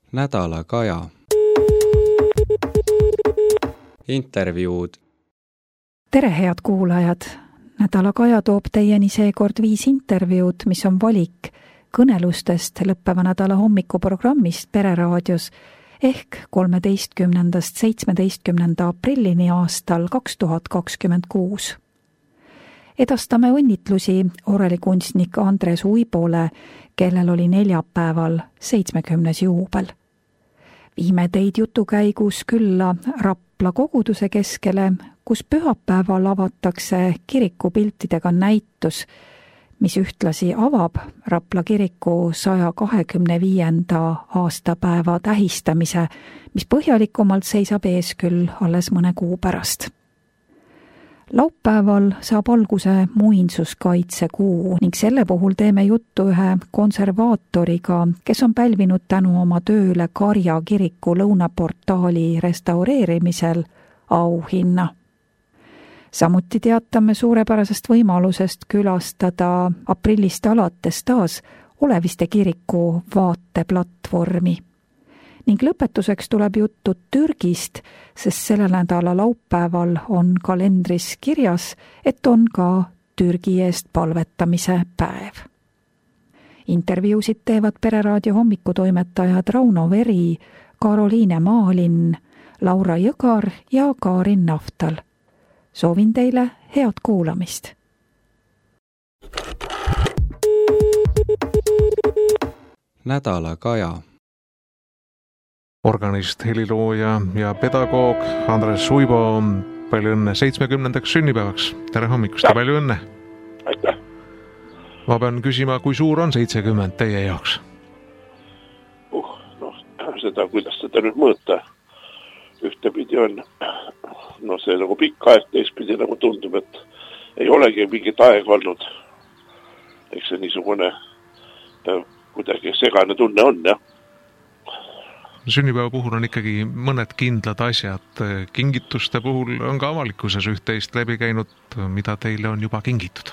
Nädala Kaja. Intervjuud. Tere, head kuulajad! Nädala Kaja toob teieni seekord 5 intervjuud, mis on valik kõnelustest lõppeva nädala hommikuprogrammist Pereraadios ehk 13. 17. aprillini aastal 2026. Edastame õnnitlusi orelikunstnik Andres Uibole, kellel oli neljapäeval 70. juubel. Viime teid jutukäigus külla Rapla koguduse keskele, kus pühapäeval avatakse kirikupiltidega näitus, mis ühtlasi avab Rapla kiriku 125. aastapäeva tähistamise, mis põhjalikumalt seisab ees küll alles mõne kuu pärast. Laupäeval saab alguse muinsuskaitsekuu ning selle puhul teeme juttu ühe konservaatoriga, kes on pälvinud tänu oma tööle Karja kiriku lõunaportaali restaureerimisel auhinna. Samuti teatame suurepärasest võimalusest külastada aprillist alates taas Oleviste kiriku vaateplatvormi. Ning lõpetuseks tuleb juttu Türgist, sest selle nädala laupäeval on kalendris kirjas, et on ka Türgi eest palvetamise päev. Intervjuusid teevad Pereraadio hommikutoimetajad Rauno Veri, Karoliine Maalin, Laura Jõgar ja Kaarin Naftal. Soovin teile head kuulamist! Nädala Kaja. Organist, helilooja ja pedagoog Andres Uibo, palju õnne 70. sünnipäevaks. Tere hommikust ja palju õnne! Aitäh! Ma pean küsima, kui suur on 70 teie jaoks? Seda, kuidas seda nüüd mõõta. Ühtepidi on see nagu pikk aeg, teistpidi nagu tundub, et ei olegi mingit aeg olnud. Eks see niisugune kuidagi segane tunne on, jah. Sünnipäeva puhul on ikkagi mõned kindlad asjad. Kingituste puhul on ka avalikkuses üht-teist läbi käinud, mida teile on juba kingitud?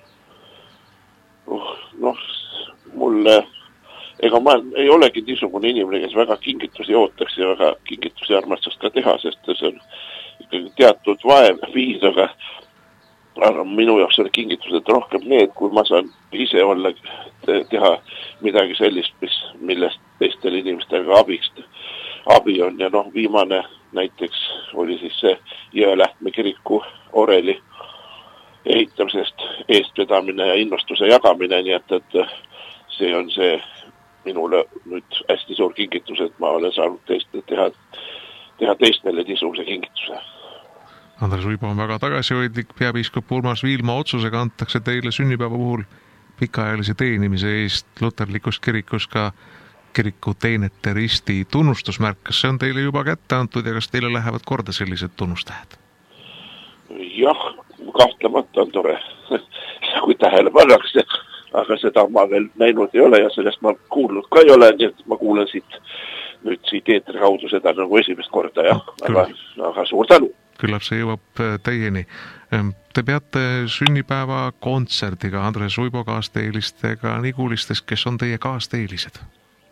Mulle, ega ma ei olegi niisugune inimene, kes väga kingitusi ootaks ja väga kingitusi armastaks ka teha, sest see on ikkagi teatud vaev viis, aga minu jaoks on kingitused rohkem need, kui ma saan ise olla, teha midagi sellist, millest teistel inimestel ka abi on. Ja viimane näiteks oli siis see Jõelähtme kiriku oreli ehitamisest eestvedamine ja innustuse jagamine, nii et see on see minule nüüd hästi suur kingitus, et ma olen saanud teha teistele niisuguse kingituse. Andres Uibo on väga tagasihoidlik, peapiiskop Urmas Viilma otsusega antakse teile sünnipäeva puhul pikaajalise teenimise eest luterlikus kirikus ka kiriku teenete risti tunnustusmärk. Kas see on teile juba kätte antud ja kas teile lähevad korda sellised tunnustähed? Jah, kahtlemata on tore, kui tähele pannakse, aga seda ma veel näinud ei ole ja sellest ma kuulnud ka ei ole, nii et ma kuulen siit eetri kaudu seda nagu esimest korda, jah, aga suur tänu. Küllap see jõuab teieni. Te peate sünnipäeva kontserdiga Andres Uibo kaasteelistega Nigulistest, kes on teie kaasteelised?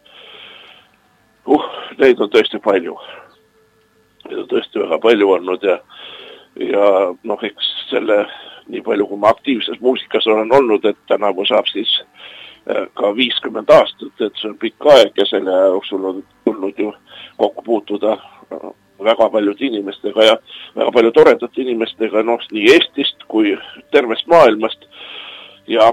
Neid on tõesti palju. Neid on tõesti väga palju olnud ja eks selle nii palju, kui ma aktiivses muusikas olen olnud, et tänavu saab siis ka 50 aastat, et see on pikk aeg ja selle jooksul on tulnud ju kokku puutuda väga paljude inimestega ja väga palju toredate inimestega, nii Eestist kui tervest maailmast ja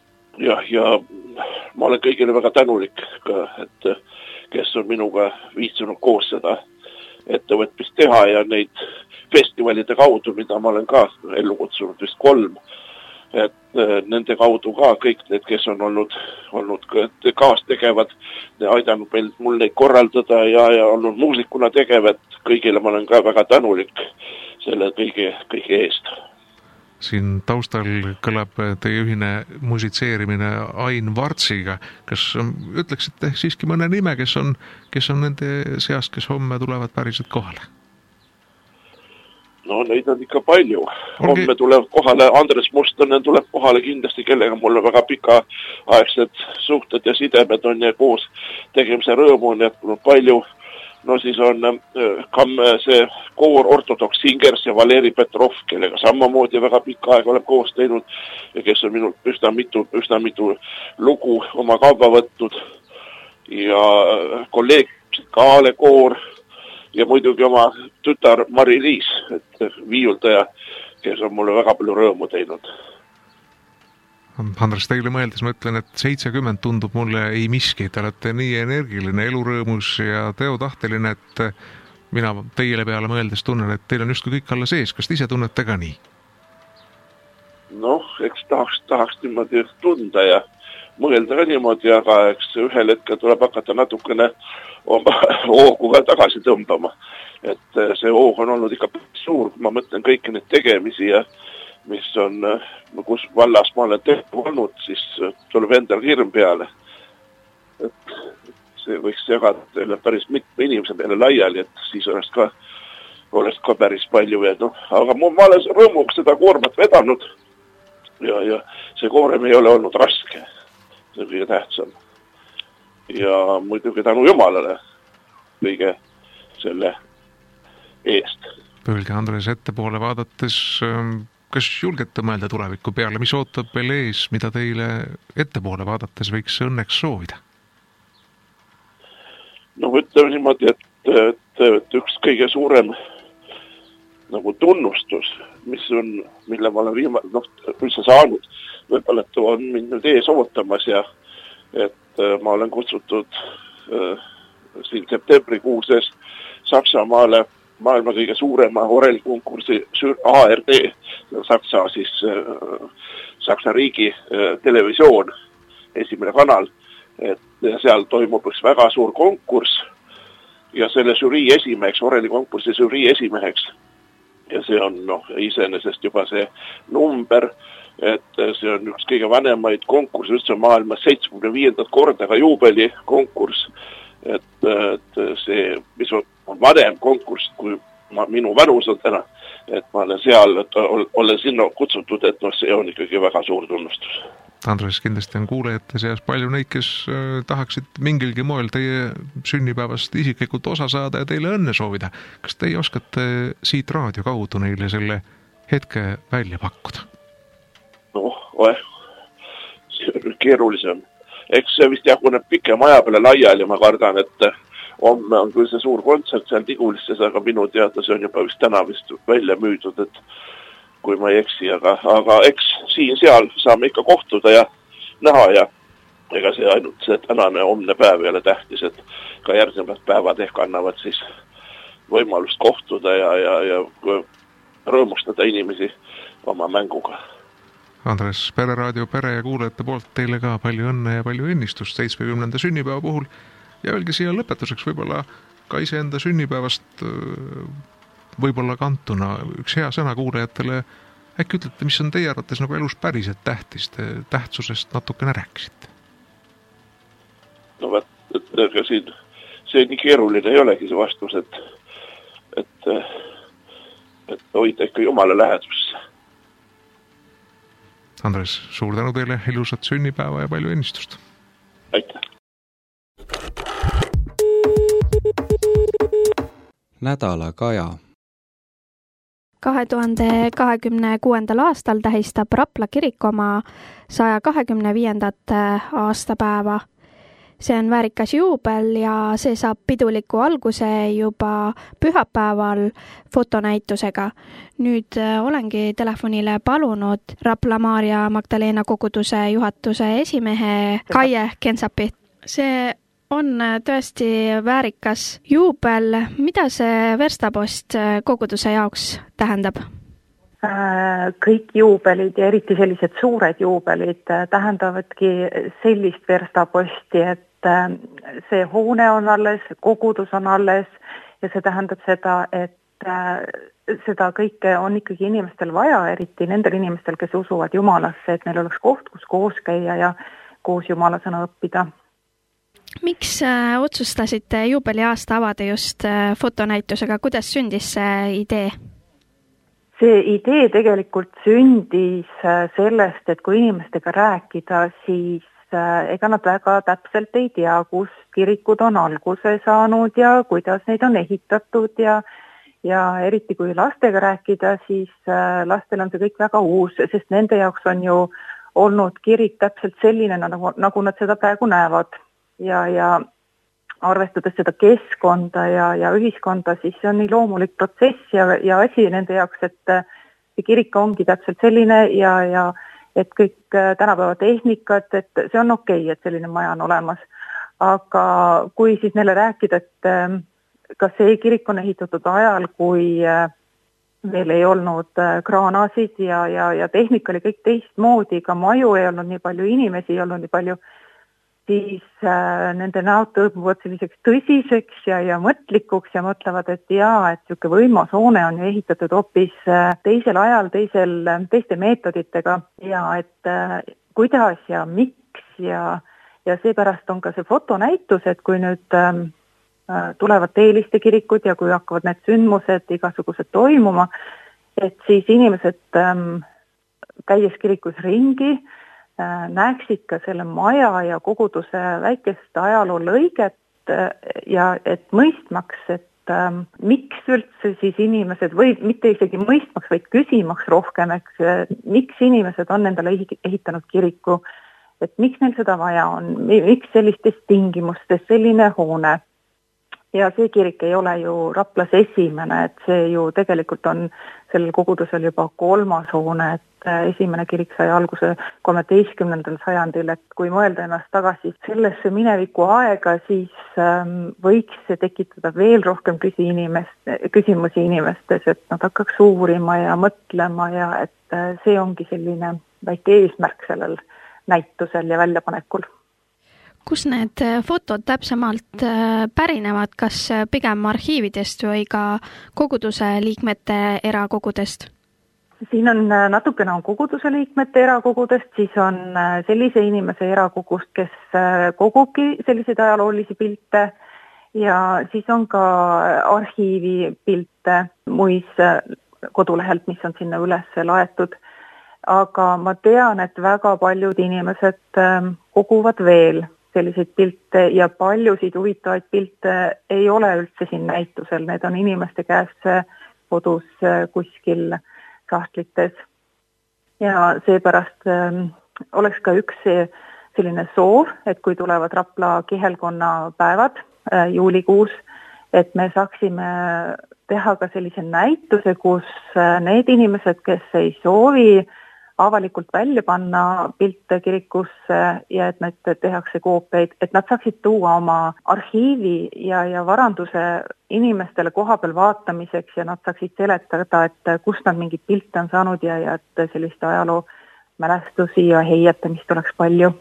ma olen kõigile väga tänulik ka, et kes on minuga viitsunud koos seda ettevõtmist teha ja neid festivalide kaudu, mida ma olen ka ellu kutsunud vist 3, et nende kaudu ka kõik need, kes on olnud kaastegevad, aidanud mul neid korraldada ja olnud muusikuna tegevad, kõigile ma olen ka väga tänulik selle kõige eest. Siin taustal kõlab teie ühine musitseerimine Ain Vartsiga. Kas ütleksite siiski mõne nime, kes on nende seas, kes homme tulevad päriselt kohale? No neid on ikka palju. Homme tuleb kohale, Andres Mustonen tuleb kohale kindlasti, kellega mul on väga pikaaegsed suhted ja sidemed on ja koos tegemise rõõmu on jätkunud palju. No siis on see koor Ortodoks Singers ja Valeri Petrov, kellega samamoodi väga pikka aega olen koos teinud ja kes on minult üsna mitu lugu oma kaaba võtnud ja kolleeg Kaale koor ja muidugi oma tütar Mari-Liis, et viiuldaja, kes on mulle väga palju rõõmu teinud. Andres, teile mõeldes ma ütlen, et 70 tundub mulle ei miski, te olete nii energiline, elurõõmus ja teotahteline, et mina teile peale mõeldes tunnen, et teil on justkui kõik alla sees. Kas te ise tunnete ka nii? Noh, eks tahaks niimoodi tunda ja mõelda ka niimoodi, aga eks ühel hetkel tuleb hakata natukene oma hoogu ka tagasi tõmbama. Et see hoog on olnud ikka suur, kui ma mõtlen kõiki neid tegemisi ja mis on, kus vallas ma olen olnud, siis tuleb endal hirm peale. Et see võiks jagada päris mitme inimese peale laiali, et siis oleks ka päris palju veel. No, aga ma olen rõõmuks seda koormat vedanud ja see koorem ei ole olnud raske. See on kõige tähtsam. Ja muidugi tänu Jumalale kõige selle eest. Öelge, Andres, ettepoole vaadates, kas julgete mõelda tuleviku peale, mis ootab veel ees, mida teile ettepoole vaadates võiks õnneks soovida? No ütleme niimoodi, et üks kõige suurem nagu tunnustus, mille ma olen üldse saanud, võib-olla, et on mind nüüd ees ootamas ja et ma olen kutsutud siin septembrikuuses Saksamaale maailma kõige suurema orelikonkursi ARD, Saksa riigi televisioon, esimene kanal, et seal toimub üks väga suur konkurss ja selle žürii esimeheks, orelikonkursi žürii esimeheks ja see on iseenesest juba see number, et see on üks kõige vanemaid konkursi üldse maailmas 75. korda ka juubeli konkurss, et see, mis on vanem konkurss, kui minu vanus on täna, et ma olen seal, et olen sinna kutsutud, et see on ikkagi väga suur tunnustus. Andres, kindlasti on kuulajate seas palju neid, kes tahaksid mingilgi moel teie sünnipäevast isiklikult osa saada ja teile õnne soovida. Kas teie oskate siit raadio kaudu neile selle hetke välja pakkuda? See on keerulisem. Eks see vist jaguneb pikem aja peale laiali, ma kardan, et homme on küll see suur kontsert seal Tigulistes, aga minu teada see on juba vist täna vist välja müüdud, et kui ma ei eksi, aga eks siin-seal saame ikka kohtuda ja näha ja ega see ainult see tänane homne päev ei ole tähtis, et ka järgnevad päevad ehk annavad siis võimalust kohtuda ja rõõmustada inimesi oma mänguga. Andres, Pereraadio pere ja kuulajate poolt teile ka palju õnne ja palju õnnistust 70. sünnipäeva puhul ja öelge siia lõpetuseks võib-olla ka iseenda sünnipäevast võib-olla kantuna üks hea sõna kuulajatele. Äkki ütlete, mis on teie arvates nagu elus päriselt tähtis, te tähtsusest natukene rääkisite? No ega siin see nii keeruline ei olegi see vastus, et hoida ikka Jumala lähedusse. Andres, suur tänu teile, ilusat sünnipäeva ja palju õnnistust. Aitäh. Nädala Kaja. 2026. aastal tähistab Rapla kirik oma 125. aastapäeva. See on väärikas juubel ja see saab piduliku alguse juba pühapäeval fotonäitusega. Nüüd olengi telefonile palunud Rapla Maarja Magdalena koguduse juhatuse esimehe Kaie Kensapi. See on tõesti väärikas juubel. Mida see verstapost koguduse jaoks tähendab? Kõik juubelid ja eriti sellised suured juubelid tähendavadki sellist verstaposti, et see hoone on alles, kogudus on alles ja see tähendab seda, et seda kõike on ikkagi inimestel vaja, eriti nendel inimestel, kes usuvad Jumalasse, et neil oleks koht, kus koos käia ja koos Jumala sõna õppida. Miks otsustasite juubeli aasta avada just fotonäitusega? Kuidas sündis see idee? see idee tegelikult sündis sellest, et kui inimestega rääkida, siis ega nad väga täpselt ei tea, kus kirikud on alguse saanud ja kuidas neid on ehitatud ja eriti kui lastega rääkida, siis lastel on see kõik väga uus, sest nende jaoks on ju olnud kirik täpselt selline, nagu nad seda praegu näevad ja arvestades seda keskkonda ja ühiskonda, siis see on nii loomulik protsess ja asi nende jaoks, et see kirik ongi täpselt selline ja et kõik tänapäeva tehnikad, et see on okei, et selline maja on olemas. Aga kui siis neile rääkida, et kas see kirik on ehitatud ajal, kui veel ei olnud kraanasid ja tehnika oli kõik teistmoodi, ka maju ei olnud nii palju, inimesi ei olnud nii palju, siis nende näod tõubuvad selliseks tõsiseks ja mõtlikuks ja mõtlevad, et niisugune võimas hoone on ju ehitatud hoopis teisel ajal, teiste meetoditega ja et kuidas ja miks ja seepärast on ka see fotonäitus, et kui nüüd tulevad teeliste kirikud ja kui hakkavad need sündmused igasugused toimuma, et siis inimesed käies kirikus ringi, näeksid ka selle maja ja koguduse väikest ajaloo lõiget ja et mõistmaks, et miks üldse siis inimesed või mitte isegi mõistmaks, vaid küsimaks rohkem, miks inimesed on endale ehitanud kiriku, et miks neil seda vaja on, miks sellistes tingimustes selline hoone. Ja see kirik ei ole ju Raplas esimene, et see ju tegelikult on sellel kogudusel juba 3. hoone, et esimene kirik sai alguse 13. sajandil, et kui mõelda ennast tagasi sellesse mineviku aega, siis võiks see tekitada veel rohkem küsimusi inimestes, et nad hakkaks uurima ja mõtlema ja et see ongi selline väike eesmärk sellel näitusel ja väljapanekul. Kus need fotod täpsemalt pärinevad, kas pigem arhiividest või ka koguduse liikmete erakogudest? Siin on natukene koguduse liikmete erakogudest, siis on sellise inimese erakogust, kes kogubki selliseid ajaloolisi pilte ja siis on ka arhiivi pilte muis kodulehelt, mis on sinna üles laetud. Aga ma tean, et väga paljud inimesed koguvad veel selliseid pilte ja paljusid huvitavaid pilte ei ole üldse siin näitusel, need on inimeste käes kodus kuskil sahtlites. Ja seepärast oleks ka üks selline soov, et kui tulevad Rapla kihelkonna päevad juulikuus, et me saaksime teha ka sellise näituse, kus need inimesed, kes ei soovi avalikult välja panna pilte kirikusse ja et need tehakse koopiaid, et nad saaksid tuua oma arhiivi ja varanduse inimestele kohapeal vaatamiseks ja nad saaksid seletada, et kust nad mingid pilte on saanud ja et selliste ajaloo mälestusi ja heietamist oleks palju.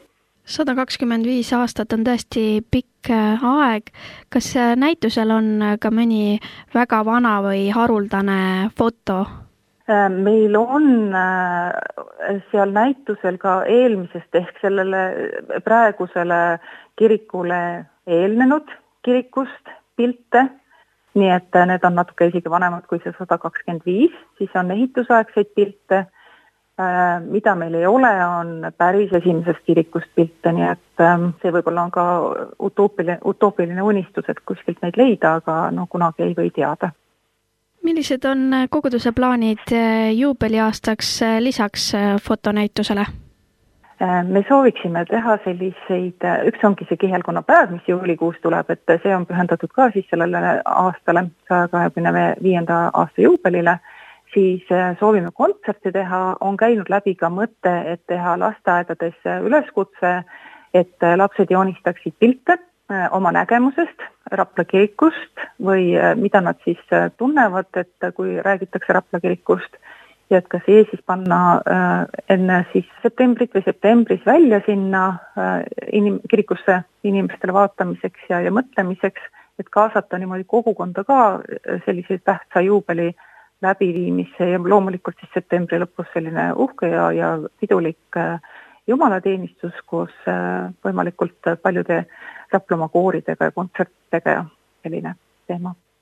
125 aastat on tõesti pikk aeg. Kas näitusel on ka mõni väga vana või haruldane foto? Meil on seal näitusel ka eelmisest ehk sellele praegusele kirikule eelnenud kirikust pilte, nii et need on natuke isegi vanemad kui see 125, siis on ehitusaegseid pilte, mida meil ei ole, on päris esimesest kirikust pilte, nii et see võib-olla on ka utoopiline unistus, et kuskilt neid leida, aga kunagi ei või teada. Millised on koguduse plaanid juubeliaastaks lisaks fotonäitusele? Me sooviksime teha selliseid, üks ongi see kihelkonna päev, mis juulikuus tuleb, et see on pühendatud ka siis sellele aastale, 125. aasta juubelile, siis soovime kontserte teha, on käinud läbi ka mõte, et teha lasteaedades üleskutse, et lapsed joonistaksid pilte oma nägemusest Rapla kirikust või mida nad siis tunnevad, et kui räägitakse Rapla kirikust ja et kas siis panna enne siis septembrit või septembris välja sinna kirikusse inimestele vaatamiseks ja mõtlemiseks, et kaasata niimoodi kogukonda ka sellise tähtsa juubeli läbiviimisse ja loomulikult siis septembri lõpus selline uhke ja pidulik jumalateenistus koos võimalikult paljude Raplamaa kooridega ja kontsertidega ja selline teema.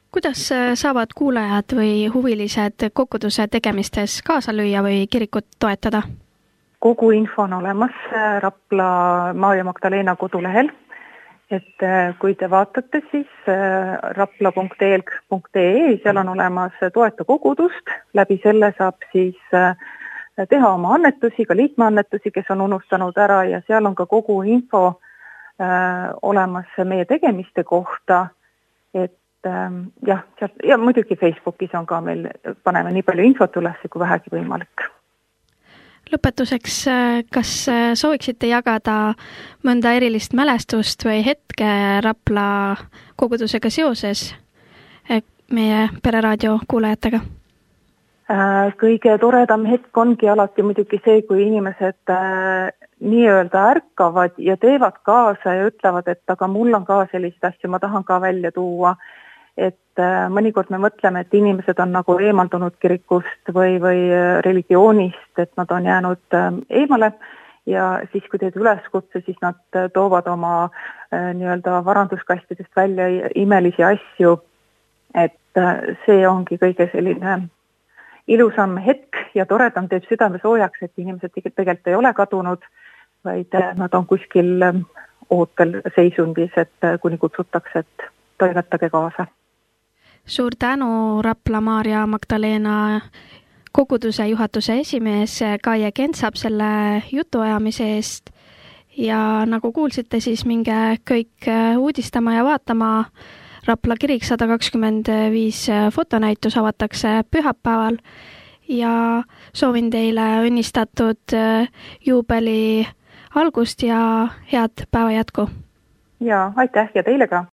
kuidas saavad kuulajad või huvilised koguduse tegemistes kaasa lüüa või kirikut toetada? Kogu info on olemas Rapla Maarja Magdalena kodulehel, et kui te vaatate, siis rapla.elk.ee, seal on olemas toeta kogudust, läbi selle saab siis teha oma annetusi, ka liikmeannetusi, kes on unustanud ära ja seal on ka kogu info olemas meie tegemiste kohta, et ja muidugi Facebookis on ka meil, paneme nii palju infot üles, kui vähegi võimalik. Lõpetuseks, kas sooviksite jagada mõnda erilist mälestust või hetke Rapla kogudusega seoses meie Pereraadio kuulajatega? Kõige toredam hetk ongi alati muidugi see, kui inimesed nii-öelda ärkavad ja teevad kaasa ja ütlevad, et aga mul on ka sellist asju, ma tahan ka välja tuua. Et mõnikord me mõtleme, et inimesed on nagu eemaldunud kirikust või religioonist, et nad on jäänud eemale ja siis, kui teed üleskutse, siis nad toovad oma nii-öelda varanduskastidest välja imelisi asju. Et see ongi kõige selline ilusam hetk ja toredam, teeb südame soojaks, et inimesed tegelikult ei ole kadunud, vaid nad on kuskil ootel seisundis, et kuni kutsutakse, et toimetage kaasa. Suur tänu Rapla Maarja Magdalena koguduse juhatuse esimees Kaie Kentsap selle jutuajamise eest ja nagu kuulsite, siis minge kõik uudistama ja vaatama. Rapla kirik 125 fotonäitus avatakse pühapäeval ja soovin teile õnnistatud juubeli algust ja head päeva jätku. Ja, aitäh ja teile ka.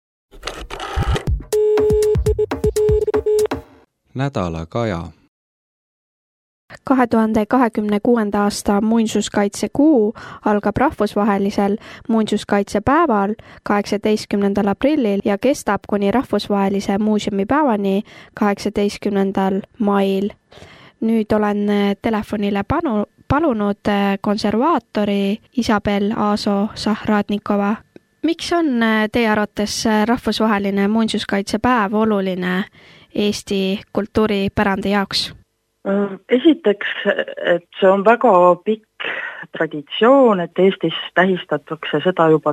Nädala kaja. 2026. aasta muinsuskaitsekuu algab rahvusvahelisel muinsuskaitsepäeval 18. aprillil ja kestab kuni rahvusvahelise muuseumipäevani 18. mail. Nüüd olen telefonile palunud konservaatori Isabel Aaso-Sahradnikova. Miks on teie arvates rahvusvaheline muinsuskaitsepäev oluline Eesti kultuuripärandi jaoks? Esiteks, et see on väga pikk traditsioon, et Eestis tähistatakse seda juba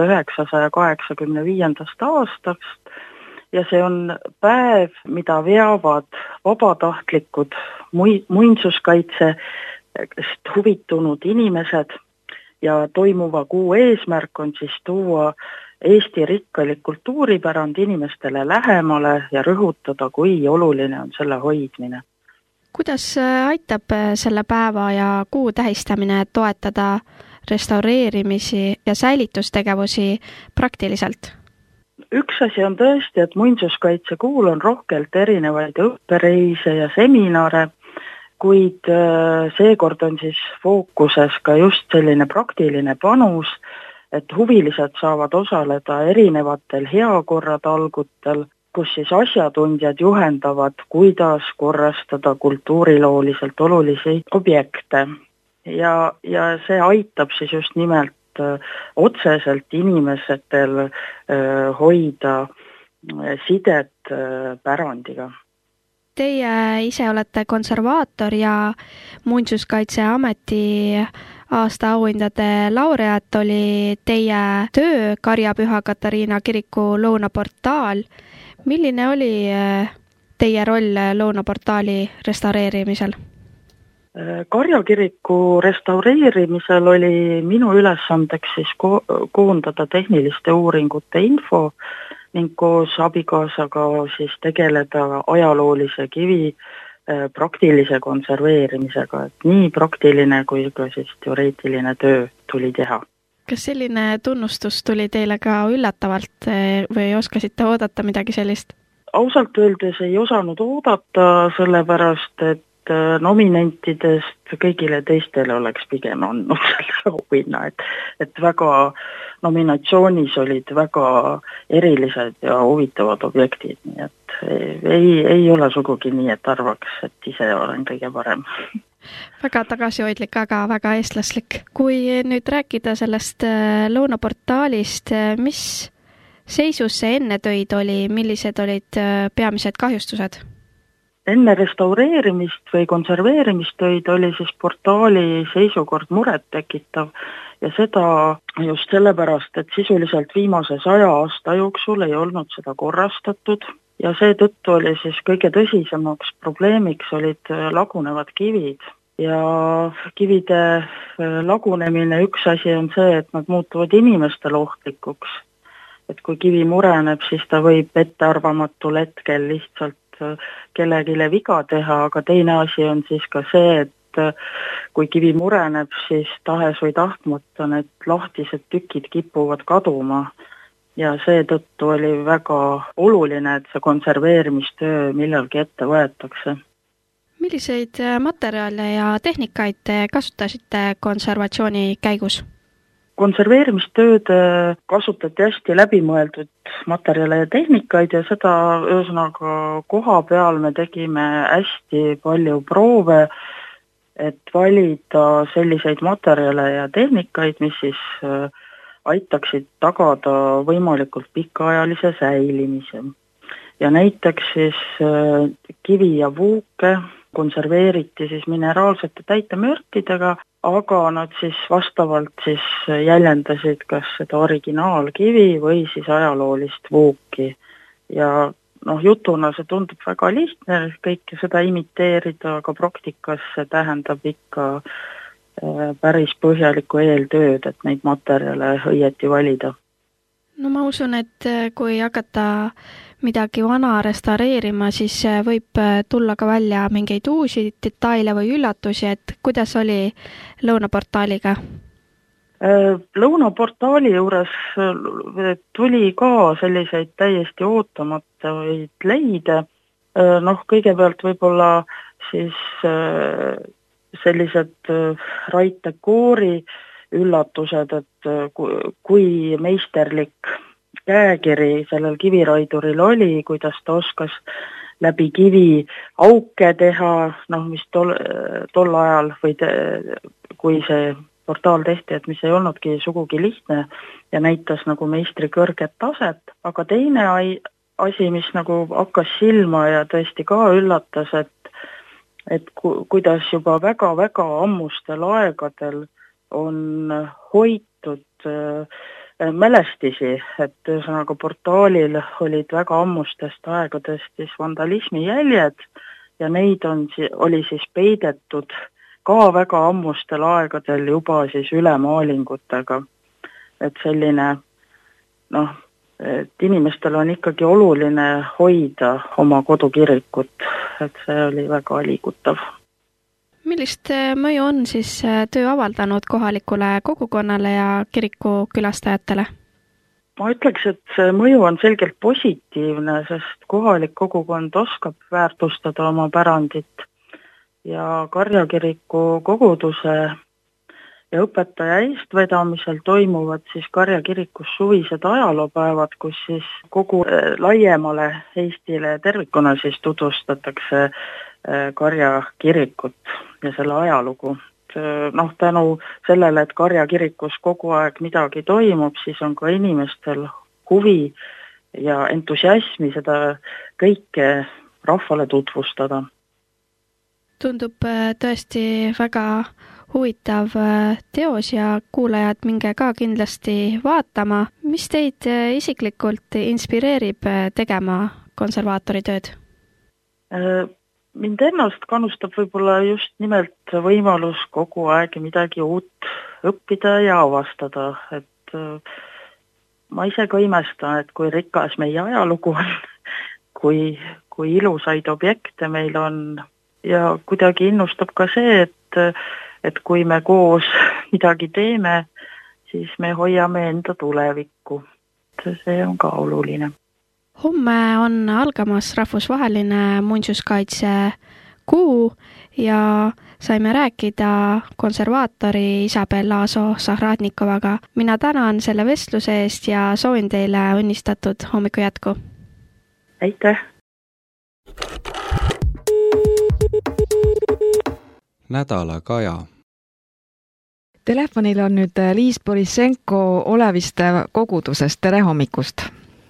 1985. aastast ja see on päev, mida veavad vabatahtlikud muinsuskaitsest huvitunud inimesed ja toimuva kuu eesmärk on siis tuua Eesti rikkalik kultuuripärand inimestele lähemale ja rõhutada, kui oluline on selle hoidmine. Kuidas aitab selle päeva ja kuu tähistamine toetada restaureerimisi ja säilitustegevusi praktiliselt? Üks asi on tõesti, et muinsuskaitsekuul on rohkelt erinevaid õppereise ja seminare, kuid seekord on siis fookuses ka just selline praktiline panus, et huvilised saavad osaleda erinevatel heakorratalgutel, kus siis asjatundjad juhendavad, kuidas korrastada kultuurilooliselt olulisi objekte. Ja see aitab siis just nimelt otseselt inimesetel hoida sidet pärandiga. Teie ise olete konservaator ja Muinsuskaitseameti aastaauhindade laureaat oli teie töö Karjapüha Katariina kiriku lõunaportaal. Milline oli teie roll lõunaportaali restaureerimisel? Karjakiriku restaureerimisel oli minu ülesandeks siis koondada tehniliste uuringute info ning koos abikaasaga siis tegeleda ajaloolise kivi praktilise konserveerimisega, et nii praktiline kui ka siis teoreetiline töö tuli teha. Kas selline tunnustus tuli teile ka üllatavalt või oskasite oodata midagi sellist? Ausalt öeldes ei osanud oodata, sellepärast et nominentidest kõigile teistele oleks pigem andnud selle auhinna, et väga nominatsioonis olid väga erilised ja huvitavad objektid, nii et ei ole sugugi nii, et arvaks, et ise olen kõige parem. Väga tagasihoidlik, aga väga eestlaslik. Kui nüüd rääkida sellest lõunaportaalist, mis seisus see enne töid oli, millised olid peamised kahjustused? Enne restaureerimist või konserveerimistöid oli siis portaali seisukord muret tekitav ja seda just sellepärast, et sisuliselt viimase 100 aasta jooksul ei olnud seda korrastatud ja seetõttu oli siis kõige tõsisemaks probleemiks olid lagunevad kivid. Ja kivide lagunemine üks asi on see, et nad muutuvad inimestele ohtlikuks. Et kui kivi mureneb, siis ta võib ettearvamatul hetkel lihtsalt kellegile viga teha, aga teine asi on siis ka see, et kui kivi mureneb, siis tahes või tahtmata need lahtised tükid kipuvad kaduma ja seetõttu oli väga oluline, et see konserveerimistöö millalgi ette võetakse. Milliseid materjale ja tehnikaid te kasutasite konservatsiooni käigus? Konserveerimistööd kasutati hästi läbimõeldud materjale ja tehnikaid ja seda ühesõnaga koha peal me tegime hästi palju proove, et valida selliseid materjale ja tehnikaid, mis siis aitaksid tagada võimalikult pikaajalise säilimise. Ja näiteks siis kivi ja vuuke konserveeriti siis mineraalsete täitemürkidega, aga nad siis vastavalt siis jäljendasid kas seda originaalkivi või siis ajaloolist vuuki. Ja jutuna see tundub väga lihtne kõike seda imiteerida, aga praktikas see tähendab ikka päris põhjalikku eeltööd, et neid materjale õieti valida. No ma usun, et kui hakata midagi vana restaureerima, siis võib tulla ka välja mingeid uusi detaile või üllatusi, et kuidas oli lõunaportaaliga? Lõunaportaali juures tuli ka selliseid täiesti ootamatuid leide. Kõigepealt võib-olla siis sellised raitekoori üllatused, et kui meisterlik käekiri sellel kiviraiduril oli, kuidas ta oskas läbi kivi auke teha, mis tol ajal või kui see portaal tehti, et mis ei olnudki sugugi lihtne ja näitas nagu meistri kõrget taset, aga teine asi, mis nagu hakkas silma ja tõesti ka üllatas, et kuidas juba väga-väga ammustel aegadel on hoitud mälestisi, et ühesõnaga portaalil olid väga ammustest aegadest siis vandalismi jäljed ja neid oli siis peidetud ka väga ammustel aegadel juba siis ülemaalingutega. Et selline, et inimestel on ikkagi oluline hoida oma kodukirikut, et see oli väga liigutav. Millist mõju on siis töö avaldanud kohalikule kogukonnale ja kiriku külastajatele? Ma ütleks, et see mõju on selgelt positiivne, sest kohalik kogukond oskab väärtustada oma pärandit ja Karja kiriku koguduse ja õpetaja eestvedamisel toimuvad siis Karja kirikus suvised ajaloopäevad, kus siis kogu laiemale Eestile tervikuna siis tutvustatakse Karja kirikut ja selle ajalugu. Tänu sellele, et Karja kirikus kogu aeg midagi toimub, siis on ka inimestel huvi ja entusiasmi seda kõike rahvale tutvustada. Tundub tõesti väga huvitav teos ja kuulajad minge ka kindlasti vaatama. Mis teid isiklikult inspireerib tegema konservaatori tööd? Mind ennast kannustab võib-olla just nimelt võimalus kogu aeg midagi uut õppida ja avastada. Et ma ise ka imestan, et kui rikas meie ajalugu on, kui ilusaid objekte meil on ja kuidagi innustab ka see, et kui me koos midagi teeme, siis me hoiame enda tulevikku. See on ka oluline. Homme on algamas rahvusvaheline muinsuskaitse kuu ja saime rääkida konservaatori Isabel Aaso-Sahradnikovaga. Mina tänan selle vestluse eest ja soovin teile õnnistatud hommiku jätku. Aitäh! Nädala Kaja. Telefonil on nüüd Liis Borissenko Oleviste kogudusest. Tere hommikust!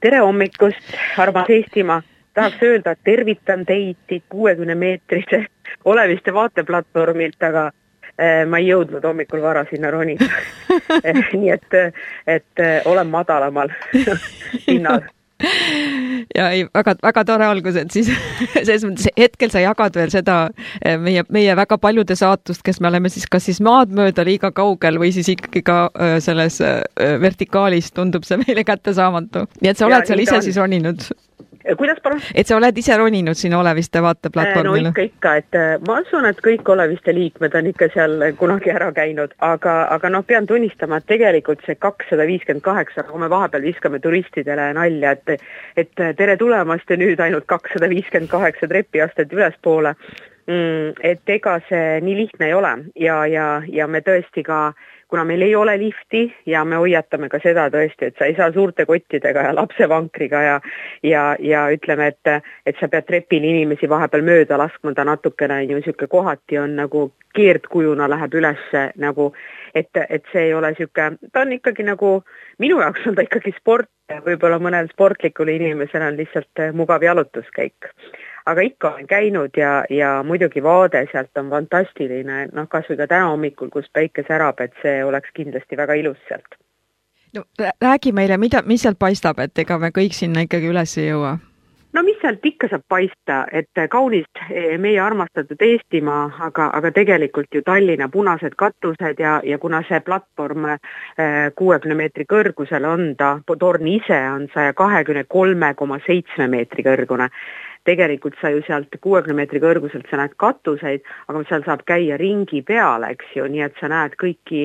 tere hommikust, armas Eestimaa. Tahaks öelda, et tervitan teid 60 meetrise Oleviste vaateplatvormilt, aga ma ei jõudnud hommikul vara sinna ronida. Nii et olen madalamal pinnal. Ja ei, väga tore algus, et siis selles mõttes hetkel sa jagad veel seda meie väga paljude saatust, kes me oleme siis kas siis maad mööda liiga kaugel või siis ikkagi ka selles vertikaalis tundub see meile kättesaamatu. Nii et sa oled seal ise siis roninud? Kuidas palun? Et sa oled ise roninud siin Oleviste vaateplatvormil? No ikka, et ma usun, et kõik Oleviste liikmed on ikka seal kunagi ära käinud, aga pean tunnistama, et tegelikult see 258, kui me vahepeal viskame turistidele nalja, et tere tulemast ja nüüd ainult 258 trepiastet ülespoole, et ega see nii lihtne ei ole ja me tõesti ka kuna meil ei ole lifti ja me hoiatame ka seda tõesti, et sa ei saa suurte kottidega ja lapsevankriga ja ütleme, et sa pead trepil inimesi vahepeal mööda laskma, ta natukene niisugune kohati on nagu keerdkujuna läheb üles nagu, et see ei ole niisugune, ta on ikkagi nagu, minu jaoks on ta ikkagi sport, võib-olla mõnel sportlikul inimesel on lihtsalt mugav jalutuskäik. Aga ikka olen käinud ja muidugi vaade sealt on fantastiline, kas või ka täna hommikul, kus päike särab, et see oleks kindlasti väga ilus sealt. No, räägi meile, mis sealt paistab, et ega me kõik sinna ikkagi üles ei jõua? No mis sealt ikka saab paista, et kaunis meie armastatud Eestimaa, aga tegelikult ju Tallinna punased katused ja kuna see platvorm 60 meetri kõrgusel on ta, torn ise on 123,7 meetri kõrgune. Tegelikult sa ju sealt 60 meetri kõrguselt sa näed katuseid, aga seal saab käia ringi peale, eks ju, nii et sa näed kõiki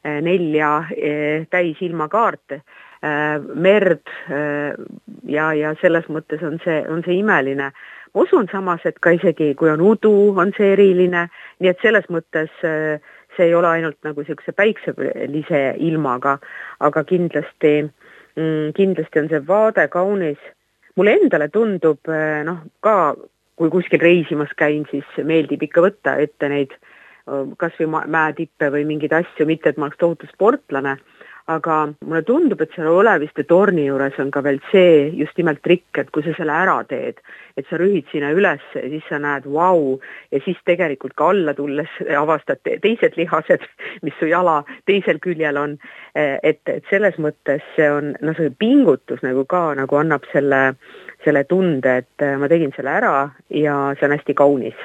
4 täis ilmakaarte, merd ja selles mõttes on see imeline. Ma usun samas, et ka isegi kui on udu, on see eriline, nii et selles mõttes see ei ole ainult nagu sellise päikselise ilmaga, aga kindlasti on see vaade kaunis. Mulle endale tundub, ka kui kuskil reisimas käin, siis meeldib ikka võtta ette neid kas või mäetippe või mingeid asju, mitte et ma oleks tohutu sportlane, aga mulle tundub, et selle Oleviste torni juures on ka veel see just nimelt trikk, et kui sa selle ära teed, et sa rühid sinna üles ja siis sa näed vau ja siis tegelikult ka alla tulles avastad teised lihased, mis su jala teisel küljel on, et selles mõttes see on see pingutus nagu ka nagu annab selle tunde, et ma tegin selle ära ja see on hästi kaunis.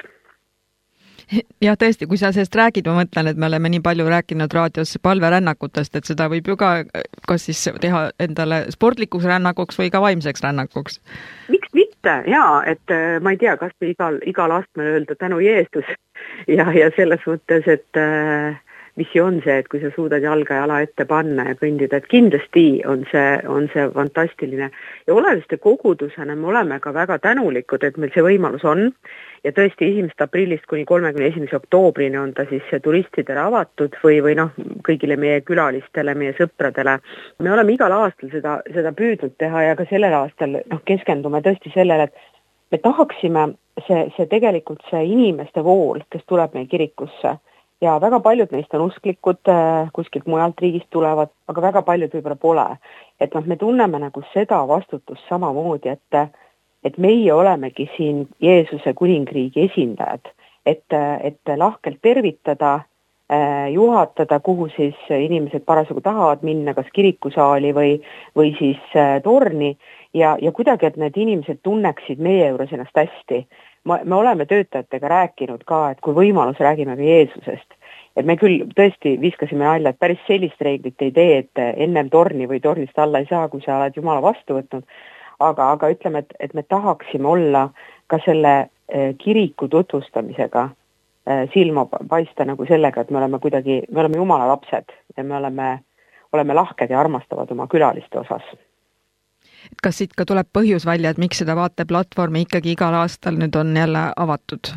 Ja tõesti, kui sa sellest räägid, ma mõtlen, et me oleme nii palju rääkinud raadios palverännakutest, et seda võib ju ka kas siis teha endale sportlikuks rännakuks või ka vaimseks rännakuks. Miks mitte? Jaa, et ma ei tea, kas igal astmel öelda tänu Jeesus ja selles mõttes, et mis ju on see, et kui sa suudad jalga ja jala ette panna ja kõndida, et kindlasti on see fantastiline. Ja Oleviste kogudusena me oleme ka väga tänulikud, et meil see võimalus on ja tõesti 1. aprillist kuni 31. oktoobrini on ta siis turistidele avatud või kõigile meie külalistele, meie sõpradele. Me oleme igal aastal seda püüdnud teha ja ka sellel aastal keskendume tõesti sellele, et me tahaksime see tegelikult see inimeste vool, kes tuleb meie kirikusse, ja väga paljud neist on usklikud, kuskilt mujalt riigist tulevad, aga väga paljud võib-olla pole. Et me tunneme nagu seda vastutust samamoodi, et meie olemegi siin Jeesuse kuningriigi esindajad, et lahkelt tervitada, juhatada, kuhu siis inimesed parasjagu tahavad minna, kas kirikusaali või siis torni ja kuidagi, et need inimesed tunneksid meie juures ennast hästi. Me oleme töötajatega rääkinud ka, et kui võimalus räägime ka Jeesusest. Et me küll tõesti viskasime nalja, et päris sellist reeglit ei tee, et ennem torni või tornist alla ei saa, kui sa oled Jumala vastu võtnud. Aga ütleme, et me tahaksime olla ka selle kiriku tutvustamisega silma paista nagu sellega, et me oleme Jumala lapsed ja me oleme lahked ja armastavad oma külaliste osas. Et kas siit ka tuleb põhjus välja, et miks seda vaateplatvormi ikkagi igal aastal nüüd on jälle avatud?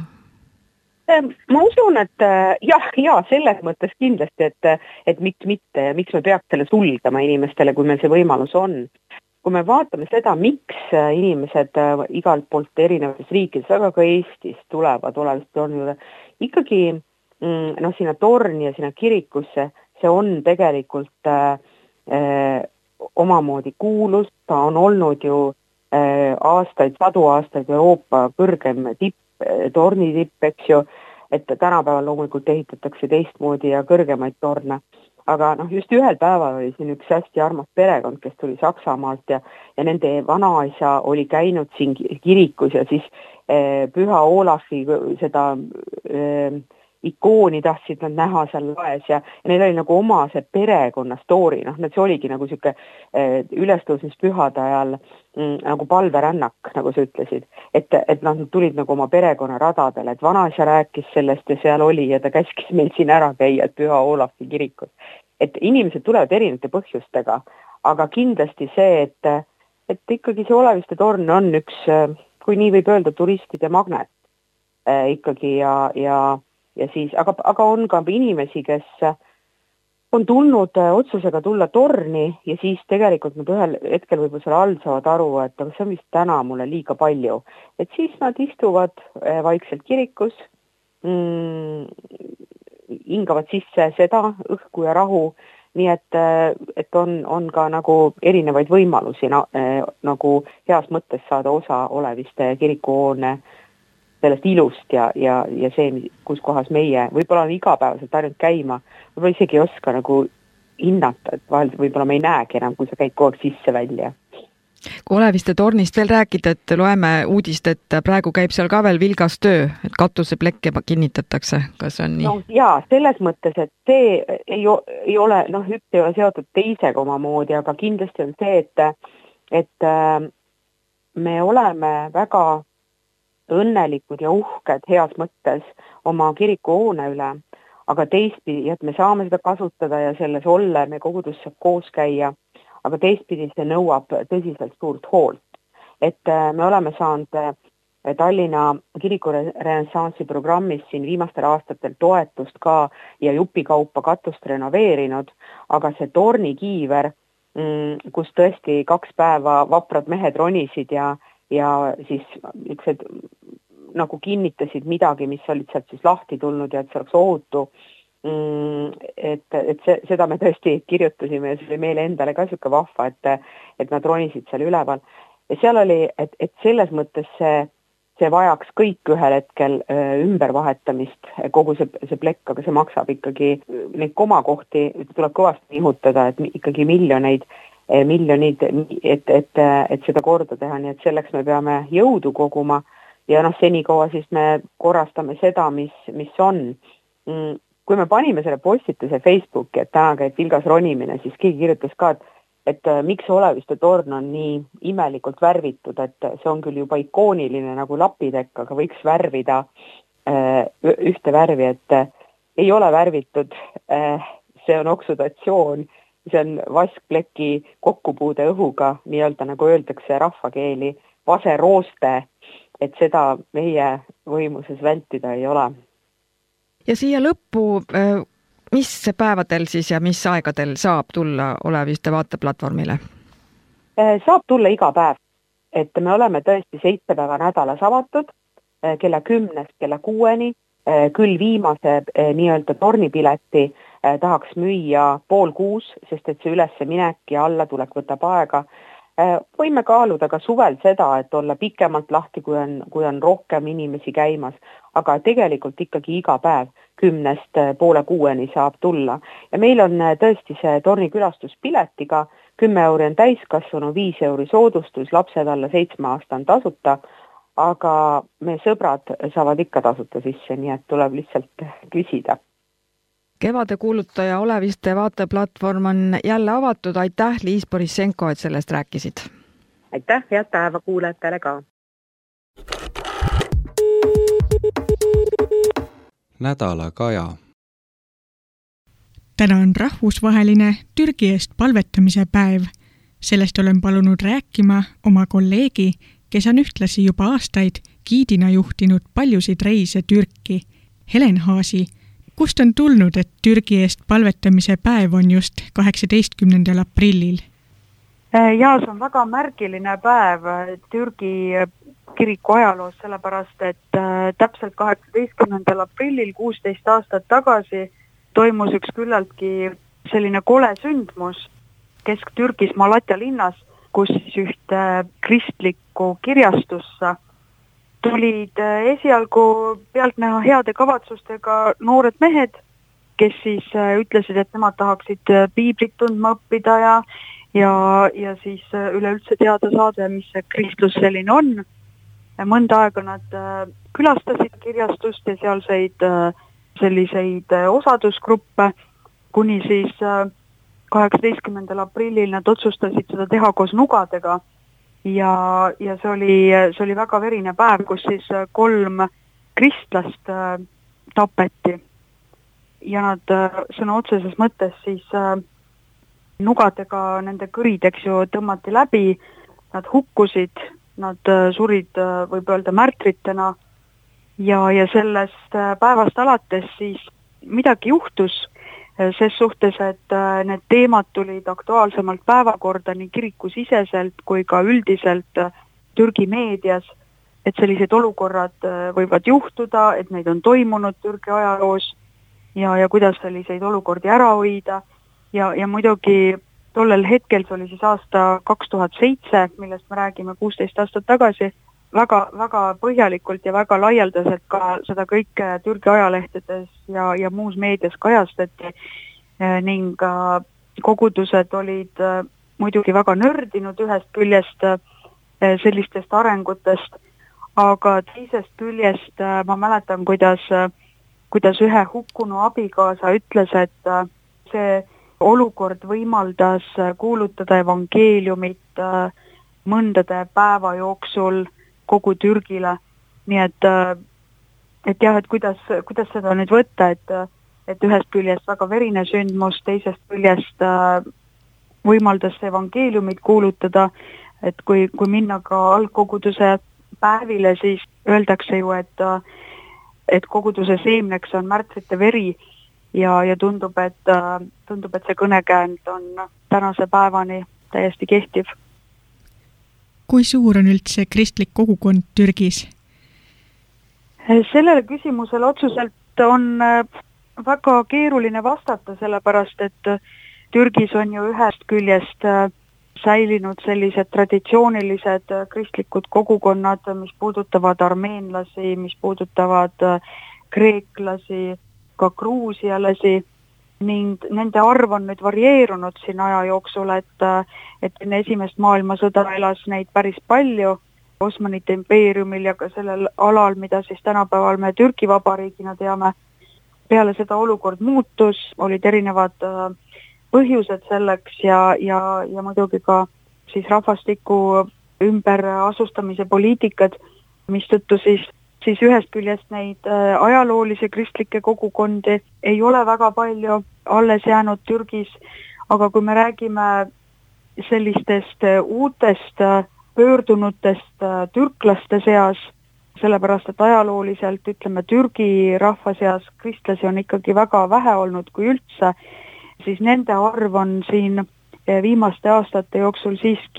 Ma usun, et jah, selles mõttes kindlasti, et miks mitte ja miks me peaks selle sulgema inimestele, kui meil see võimalus on. Kui me vaatame seda, miks inimesed igalt poolt erinevates riikides, aga ka Eestis tulevad Oleviste torni juurde, ikkagi sinna torni ja sinna kirikusse, see on tegelikult omamoodi kuulus, ta on olnud ju aastaid, sadu aastaid Euroopa kõrgem tornitipp, eks ju, et tänapäeval loomulikult ehitatakse teistmoodi ja kõrgemaid torne. Aga just ühel päeval oli siin üks hästi armas perekond, kes tuli Saksamaalt ja nende vanaisa oli käinud siin kirikus ja siis Püha Olafi seda ikooni tahtsid nad näha seal laes ja neil oli nagu oma see perekonna story, see oligi nagu siuke ülestõusmispühade ajal nagu palverännak, nagu sa ütlesid, et nad tulid nagu oma perekonna radadele, et vanaisa rääkis sellest ja seal oli ja ta käskis meil siin ära käia, et Püha Olafi kirikus. Et inimesed tulevad erinevate põhjustega, aga kindlasti see, et ikkagi see Oleviste torn on üks, kui nii võib öelda, turistide magnet ikkagi ja siis, aga on ka inimesi, kes on tulnud otsusega tulla torni ja siis tegelikult nad ühel hetkel võib-olla seal all saavad aru, et see on vist täna mulle liiga palju. Et siis nad istuvad vaikselt kirikus, hingavad sisse seda õhku ja rahu, nii et on ka nagu erinevaid võimalusi nagu heas mõttes saada osa Oleviste kirikuhoone sellest ilust ja see, kus kohas meie võib-olla on igapäevaselt ainult käima, võib-olla isegi ei oska nagu hinnata, et vahel võib-olla me ei näegi enam, kui sa käid kogu aeg sisse välja. Kui Oleviste tornist veel rääkida, et loeme uudist, et praegu käib seal ka veel vilgas töö, et katuseplekke kinnitatakse, kas on nii? No jaa, selles mõttes, et see ei ole, üks ei ole seotud teisega omamoodi, aga kindlasti on see, et me oleme väga õnnelikud ja uhked heas mõttes oma kirikuhoone üle, aga teistpidi, et me saame seda kasutada ja selles olla, me kogudus saab koos käia, aga teistpidi see nõuab tõsiselt suurt hoolt. Et me oleme saanud Tallinna kiriku renessansi programmis siin viimastel aastatel toetust ka ja jupikaupa katust renoveerinud, aga see tornikiiver, kus tõesti 2 päeva vaprad mehed ronisid ja siis niisugused nagu kinnitasid midagi, mis olid sealt siis lahti tulnud ja et see oleks ohutu, et seda me tõesti kirjutasime ja see oli meile endale ka siuke vahva, et nad ronisid seal üleval. Ja seal oli, et selles mõttes see vajaks kõik ühel hetkel ümbervahetamist, kogu see plekk, aga see maksab ikkagi neid komakohti, tuleb kõvasti nihutada, et ikkagi miljonid, et seda korda teha, nii et selleks me peame jõudu koguma ja senikaua siis me korrastame seda, mis on. Kui me panime selle postituse Facebooki, et täna käib vilgas ronimine, siis keegi kirjutas ka, et miks Oleviste torn on nii imelikult värvitud, et see on küll juba ikooniline nagu lapitekk, aga võiks värvida ühte värvi, et ei ole värvitud, see on oksudatsioon, see on vaskpleki kokkupuude õhuga, nii-öelda nagu öeldakse rahvakeeli, vaserooste, et seda meie võimuses vältida ei ole. Ja siia lõppu, mis päevadel siis ja mis aegadel saab tulla Oleviste vaateplatvormile? Saab tulla iga päev, et me oleme tõesti 7 päeva nädalas avatud, kella 10, kella 6, küll viimase nii-öelda tornipileti tahaks müüa 5:30, sest et see ülesse minek ja alla tulek võtab aega. Võime kaaluda ka suvel seda, et olla pikemalt lahti, kui on rohkem inimesi käimas, aga tegelikult ikkagi iga päev 10-st 5:30 saab tulla. Ja meil on tõesti see torni külastuspiletiga, 10 € on täiskasvanu, 5 € soodustus, lapsed alla 7 aasta on tasuta, aga me sõbrad saavad ikka tasuta sisse, nii et tuleb lihtsalt küsida. Kevade kuulutaja Oleviste vaateplatvorm on jälle avatud. Aitäh, Liis Borissenko, et sellest rääkisid. Aitäh, head päeva kuulajatele ka. Nädala kaja. Täna on rahvusvaheline Türgi eest palvetamise päev. Sellest olen palunud rääkima oma kolleegi, kes on ühtlasi juba aastaid giidina juhtinud paljusid reise Türki, Helen Haasi. Kust on tulnud, et Türgi eest palvetamise päev on just 18. aprillil? Jaa, see on väga märgiline päev Türgi kiriku ajaloos, sellepärast, et täpselt 18. aprillil 16 aastat tagasi toimus üks küllaltki selline kole sündmus. Kesk-Türgis Malatja linnas, kus ühte kristlikku kirjastusse tulid esialgu pealtnäha heade kavatsustega noored mehed, kes siis ütlesid, et nemad tahaksid piiblit tundma õppida ja siis üleüldse teada saada, mis see kristlus selline on. Mõnda aega nad külastasid kirjastust ja sealseid selliseid osadusgruppe, kuni siis 18. aprillil nad otsustasid seda teha koos nugadega ja see oli väga verine päev, kus siis 3 kristlast tapeti ja nad sõna otseses mõttes siis nugadega nende kõrid, eks ju, tõmmati läbi, nad hukkusid, nad surid, võib öelda, märtritena ja sellest päevast alates siis midagi juhtus ses suhtes, et need teemad tulid aktuaalsemalt päevakorda nii kirikusiseselt kui ka üldiselt Türgi meedias, et sellised olukorrad võivad juhtuda, et neid on toimunud Türgi ajaloos ja kuidas selliseid olukordi ära hoida ja muidugi tollel hetkel, see oli siis aasta 2007, millest me räägime 16 aastat tagasi, väga põhjalikult ja väga laialdaselt ka seda kõike Türgi ajalehtedes ja muus meedias kajastati ning kogudused olid muidugi väga nördinud ühest küljest sellistest arengutest, aga teisest küljest ma mäletan, kuidas ühe hukkunu abikaasa ütles, et see olukord võimaldas kuulutada evangeeliumit mõndade päeva jooksul kogu Türgile. Nii et jah, et kuidas seda nüüd võtta, et ühest küljest väga verine sündmus, teisest küljest võimaldas evangeeliumit kuulutada, et kui minna ka algkoguduse päevile, siis öeldakse ju, et koguduse seemneks on märtrite veri ja tundub, et see kõnekäänd on tänase päevani täiesti kehtiv. Kui suur on üldse kristlik kogukond Türgis? Sellele küsimusele otsuselt on väga keeruline vastata, sellepärast et Türgis on ju ühest küljest säilinud sellised traditsioonilised kristlikud kogukonnad, mis puudutavad armeenlasi, mis puudutavad kreeklasi, ka gruusialasi ning nende arv on nüüd varieerunud siin aja jooksul, et enne esimest maailmasõda elas neid päris palju Osmanite impeeriumil ja ka sellel alal, mida siis tänapäeval me Türgi vabariigina teame. Peale seda olukord muutus, olid erinevad põhjused selleks ja muidugi ka siis rahvastiku ümber asustamise poliitikad, mistõttu siis ühest küljest neid ajaloolisi kristlikke kogukondi ei ole väga palju alles jäänud Türgis, aga kui me räägime sellistest uutest pöördunutest türklaste seas, sellepärast et ajalooliselt, ütleme, Türgi rahva seas kristlasi on ikkagi väga vähe olnud kui üldse, siis nende arv on siin viimaste aastate jooksul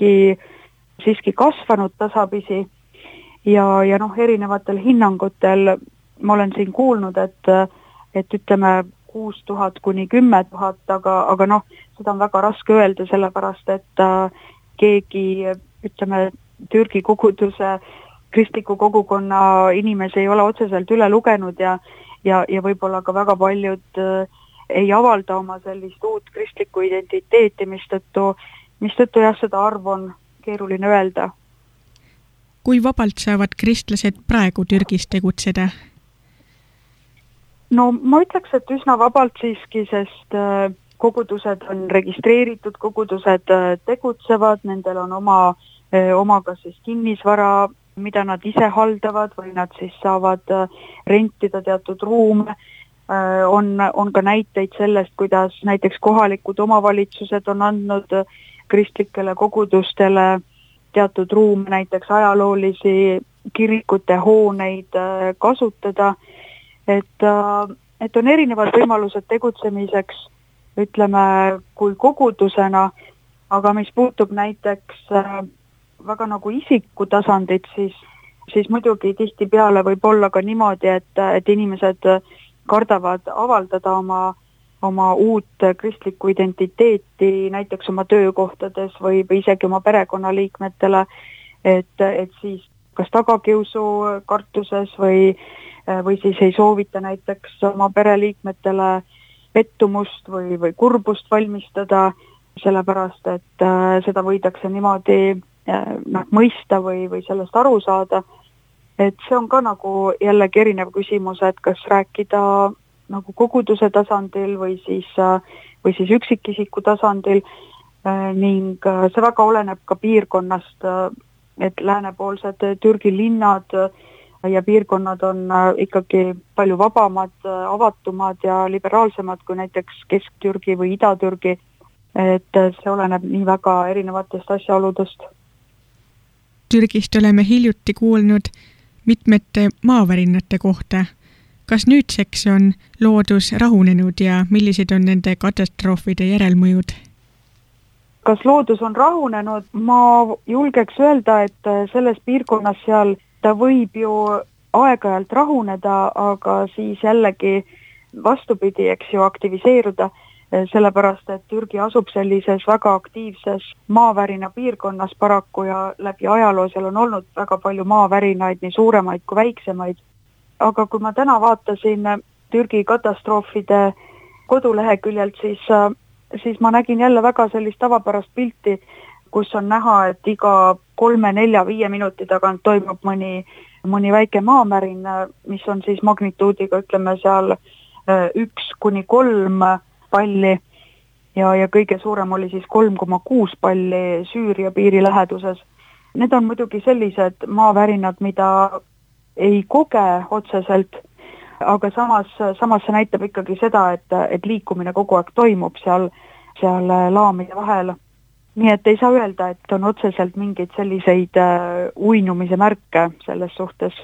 siiski kasvanud tasapisi ja erinevatel hinnangutel ma olen siin kuulnud, et ütleme 6000 kuni 10 000, aga seda on väga raske öelda, sellepärast et keegi, ütleme, Türgi koguduse kristliku kogukonna inimesi ei ole otseselt üle lugenud ja võib-olla ka väga paljud ei avalda oma sellist uut kristlikku identiteeti, mistõttu jah, seda arv on keeruline öelda. Kui vabalt saavad kristlased praegu Türgis tegutseda? No ma ütleks, et üsna vabalt siiski, sest kogudused on registreeritud, kogudused tegutsevad, nendel on oma ka siis kinnisvara, mida nad ise haldavad või nad siis saavad rentida teatud ruume. On ka näiteid sellest, kuidas näiteks kohalikud omavalitsused on andnud kristlikele kogudustele teatud ruume, näiteks ajaloolisi kirikute hooneid kasutada, et on erinevad võimalused tegutsemiseks, ütleme, kui kogudusena, aga mis puutub näiteks väga nagu isiku tasandit, siis muidugi tihtipeale võib olla ka niimoodi, et inimesed kardavad avaldada oma uut kristlikku identiteeti näiteks oma töökohtades või isegi oma perekonnaliikmetele, et siis kas tagakiusu kartuses või siis ei soovita näiteks oma pereliikmetele pettumust või kurbust valmistada, sellepärast et seda võidakse niimoodi mõista või sellest aru saada. Et see on ka nagu jällegi erinev küsimus, et kas rääkida nagu koguduse tasandil või siis üksikisiku tasandil ning see väga oleneb ka piirkonnast, et läänepoolsed Türgi linnad ja piirkonnad on ikkagi palju vabamad, avatumad ja liberaalsemad kui näiteks Kesk-Türgi või Ida-Türgi, et see oleneb nii väga erinevatest asjaoludest. Türgist oleme hiljuti kuulnud mitmete maavärinate kohta. Kas nüüdseks on loodus rahunenud ja millised on nende katastroofide järelmõjud? Kas loodus on rahunenud? Ma julgeks öelda, et selles piirkonnas seal ta võib ju aeg-ajalt rahuneda, aga siis jällegi vastupidi, eks ju, aktiviseeruda, sellepärast, et Türgi asub sellises väga aktiivses maavärina piirkonnas paraku ja läbi ajaloo seal on olnud väga palju maavärinaid, nii suuremaid kui väiksemaid. Aga kui ma täna vaatasin Türgi katastroofide koduleheküljelt, siis ma nägin jälle väga sellist tavapärast pilti, kus on näha, et iga 3, 4, 5 minuti tagant toimub mõni väike maamärin, mis on siis magnituudiga, ütleme seal 1-3 palli ja kõige suurem oli siis 3,6 palli Süüria piiri läheduses. Need on muidugi sellised maavärinad, mida ei koge otseselt, aga samas see näitab ikkagi seda, et liikumine kogu aeg toimub seal laamide vahel. Nii et ei saa öelda, et on otseselt mingeid selliseid uinumise märke selles suhtes.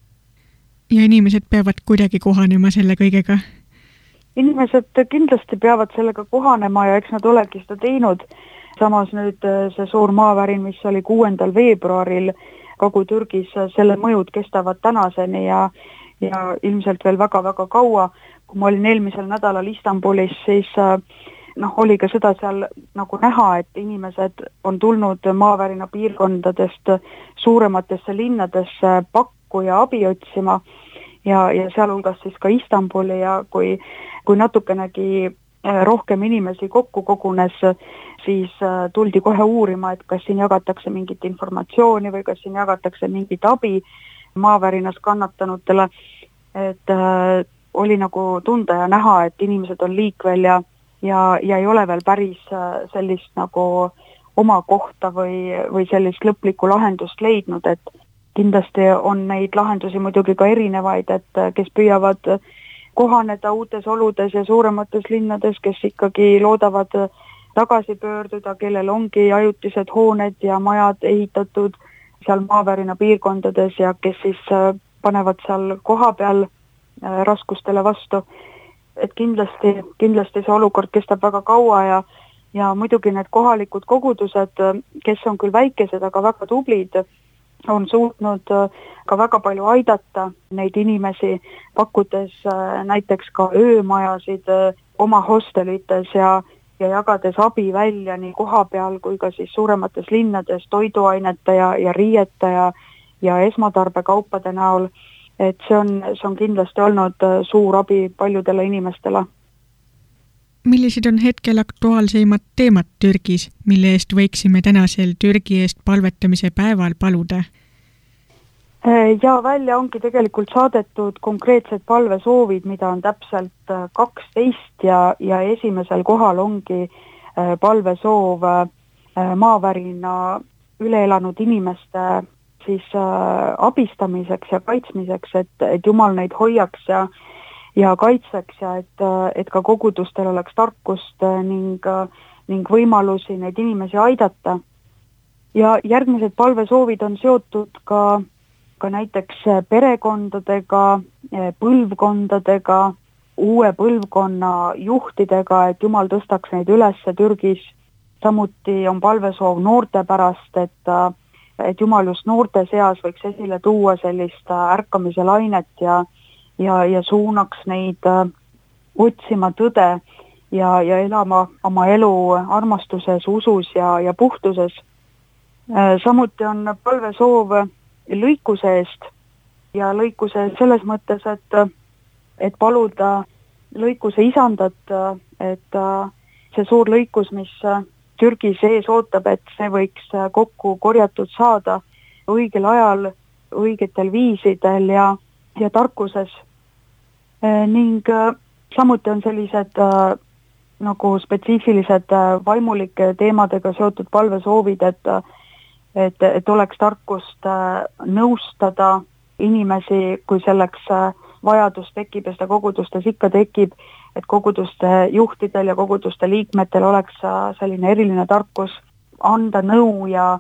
Ja inimesed peavad kuidagi kohanema selle kõigega? Inimesed kindlasti peavad sellega kohanema ja eks nad olegi seda teinud. Samas nüüd see suur maavärin, mis oli 6. veebruaril Kagu-Türgis, selle mõjud kestavad tänaseni ja ilmselt veel väga-väga kaua. Kui ma olin eelmisel nädalal Istanbulis, siis oli ka seda seal nagu näha, et inimesed on tulnud maavärina piirkondadest suurematesse linnadesse pakku ja abi otsima ja sealhulgas siis ka Istanbuli ja kui natukenegi rohkem inimesi kokku kogunes, siis tuldi kohe uurima, et kas siin jagatakse mingit informatsiooni või kas siin jagatakse mingit abi maavärinas kannatanutele, et oli nagu tunda ja näha, et inimesed on liikvel ja ei ole veel päris sellist nagu oma kohta või sellist lõplikku lahendust leidnud, et kindlasti on neid lahendusi muidugi ka erinevaid, et kes püüavad kohaneda uutes oludes ja suuremates linnades, kes ikkagi loodavad tagasi pöörduda, kellel ongi ajutised hooned ja majad ehitatud seal maavärina piirkondades ja kes siis panevad seal koha peal raskustele vastu. Et kindlasti see olukord kestab väga kaua ja muidugi need kohalikud kogudused, kes on küll väikesed, aga väga tublid, on suutnud ka väga palju aidata neid inimesi, pakkudes näiteks ka öömajasid oma hostelites ja jagades abi välja nii koha peal kui ka siis suuremates linnades toiduainete ja riiete ja esmatarbekaupade näol. Et see on kindlasti olnud suur abi paljudele inimestele. Millised on hetkel aktuaalseimad teemad Türgis, mille eest võiksime tänasel Türgi eest palvetamise päeval paluda? Ja välja ongi tegelikult saadetud konkreetsed palvesoovid, mida on täpselt 12 ja esimesel kohal ongi palvesoov maavärina üle elanud inimeste siis abistamiseks ja kaitsmiseks, et Jumal neid hoiaks ja kaitseks ja et ka kogudustel oleks tarkust ning võimalusi neid inimesi aidata. Ja järgmised palvesoovid on seotud ka näiteks perekondadega, põlvkondadega, uue põlvkonna juhtidega, et Jumal tõstaks neid üles Türgis. Samuti on palvesoov noorte pärast, et Jumal just noorte seas võiks esile tuua sellist ärkamise lainet ja suunaks neid otsima tõde ja elama oma elu armastuses, usus ja puhtuses. Samuti on palvesoov lõikuse eest ja lõikuse selles mõttes, et paluda lõikuse isandat, et see suur lõikus, mis Türgi sees ootab, et see võiks kokku korjatud saada õigel ajal, õigetel viisidel ja tarkuses. Ning samuti on sellised nagu spetsiifilised vaimulike teemadega seotud palvesoovid, et oleks tarkust nõustada inimesi, kui selleks vajadus tekib ja seda kogudustes ikka tekib, et koguduste juhtidel ja koguduste liikmetel oleks selline eriline tarkus anda nõu ja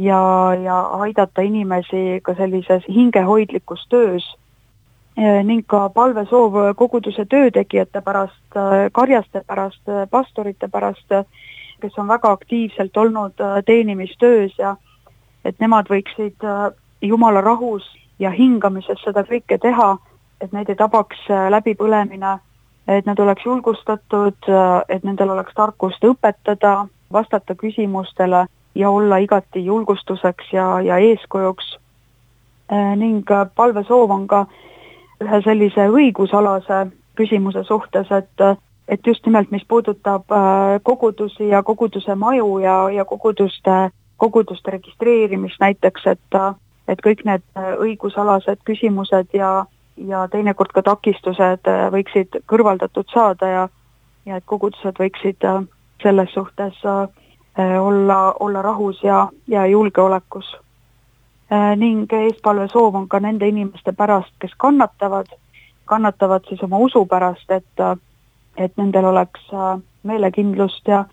aidata inimesi ka sellises hingehoidlikus töös. Ning ka palvesoov koguduse töötegijate pärast, karjaste pärast, pastorite pärast, kes on väga aktiivselt olnud teenimistöös ja et nemad võiksid Jumala rahus ja hingamises seda kõike teha, et neid ei tabaks läbipõlemine, et nad oleks julgustatud, et nendel oleks tarkust õpetada, vastata küsimustele ja olla igati julgustuseks ja eeskujuks. Ning palvesoov on ka ühe sellise õigusalase küsimuse suhtes, et just nimelt, mis puudutab kogudusi ja koguduse maju ja koguduste registreerimist näiteks, et kõik need õigusalased küsimused ja teinekord ka takistused võiksid kõrvaldatud saada ja et kogudused võiksid selles suhtes olla rahus ja julgeolekus. Ning eestpalve soov on ka nende inimeste pärast, kes kannatavad siis oma usu pärast, et nendel oleks meelekindlust ja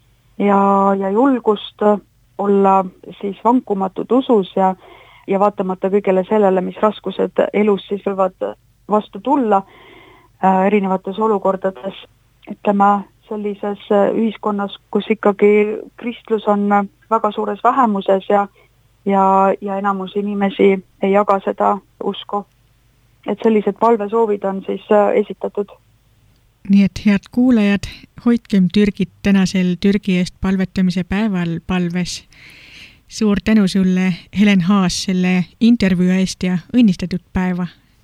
julgust olla siis vankumatud usus ja vaatamata kõigele sellele, mis raskused elus siis võivad vastu tulla erinevates olukordades, ütleme sellises ühiskonnas, kus ikkagi kristlus on väga suures vähemuses ja enamus inimesi ei jaga seda usku. Et sellised palvesoovid on siis esitatud. Nii et head kuulajad, hoidkem Türgit tänasel Türgi eest palvetamise päeval palves. Suur tänu sulle, Helen Haas, selle intervjuu eest ja õnnistatud päeva.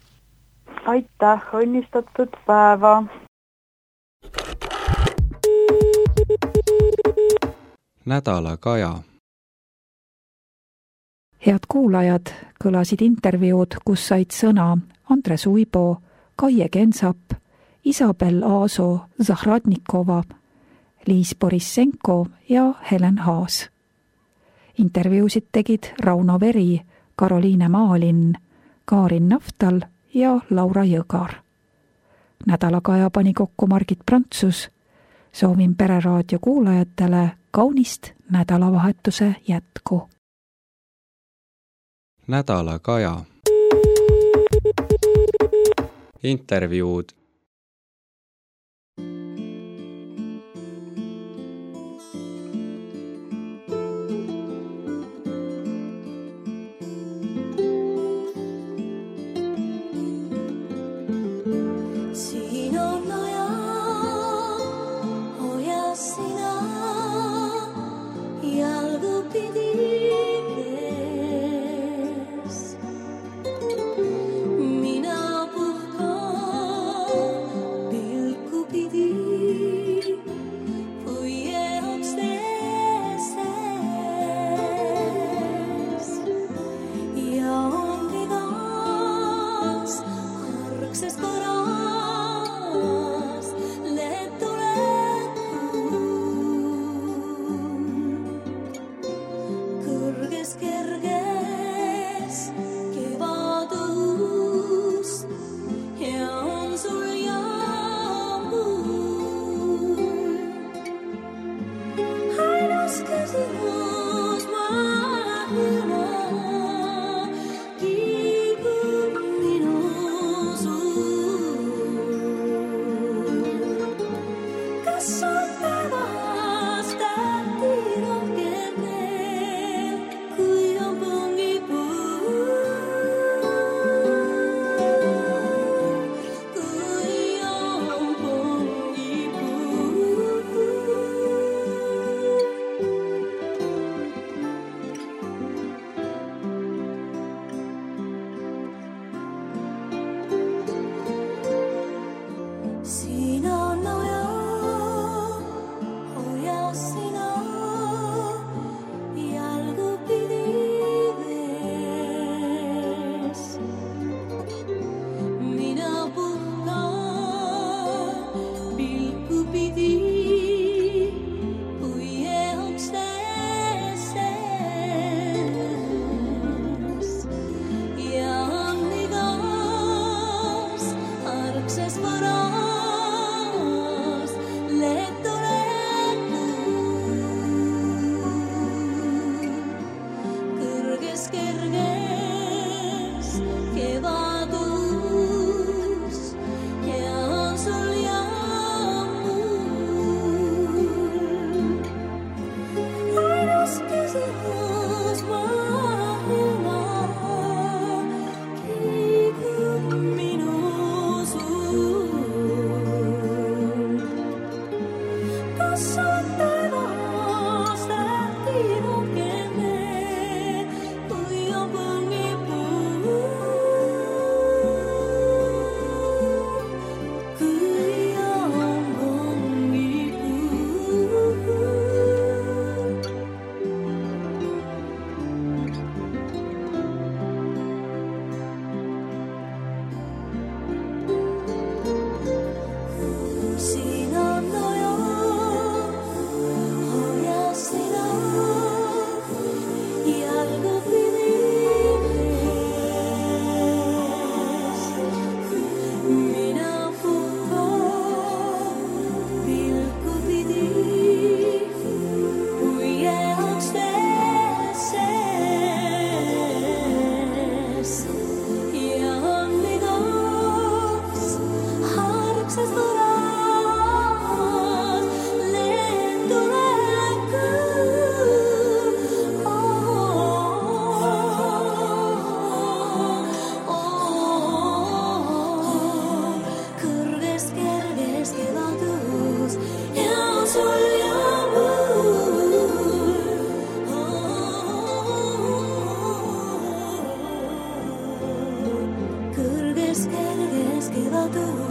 Aitäh, õnnistatud päeva. Nädala Kaja. Head kuulajad, kõlasid intervjuud, kus said sõna Andres Uibo, Kaie Kensap, Isabel Aaso Zahradnikova, Liis Borissenko ja Helen Haas. Intervjuusid tegid Rauno Veri, Karoliine Maalin, Kaarin Naftal ja Laura Jõgar. Nädala Kaja pani kokku Margit Prantsus. Soovin Pereraadio kuulajatele kaunist nädalavahetuse jätku. Nädala Kaja. Intervjuud. adı